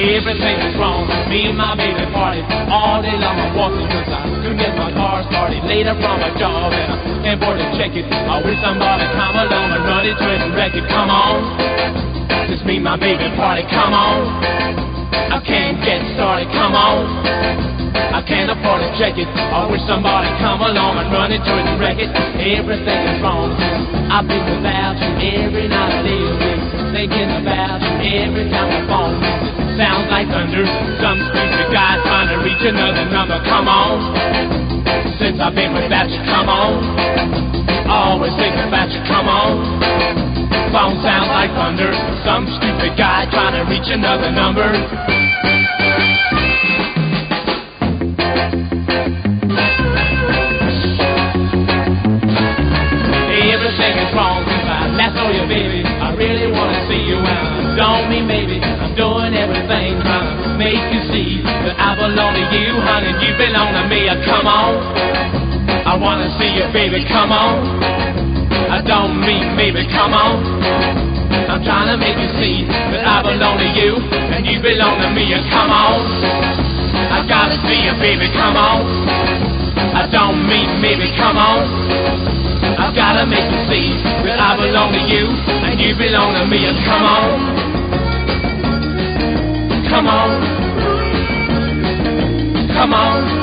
Everything is wrong. Me and my baby party all day long. I'm walking cause I couldn't get my car started. Later from a job and I can't afford to check it. I wish somebody come along and run it to it and wreck it. Come on, just me and my baby party. Come on, I can't get started. Come on, I can't afford to check it. I wish somebody come along and run it to it and wreck it. Everything is wrong. I've been about you every night I live. Thinking about you every time the phone rings. It sounds like thunder. Some stupid guy trying to reach another number. Come on, since I've been without you. Come on, always thinking about you. Come on, phone sounds like thunder. Some stupid guy trying to reach another number. Everything is wrong since I last saw you, baby. I really wanna see you and don't mean maybe I'm doing everything trying to make you see that I belong to you, honey, you belong to me. Come on, I wanna see you, baby. Come on, I don't mean maybe. Come on, I'm trying to make you see that I belong to you and you belong to me. Come on, I gotta see you, baby. Come on, I don't mean maybe. Come on, I've gotta make you see that I belong to you and you belong to me. Come on, come on, come on.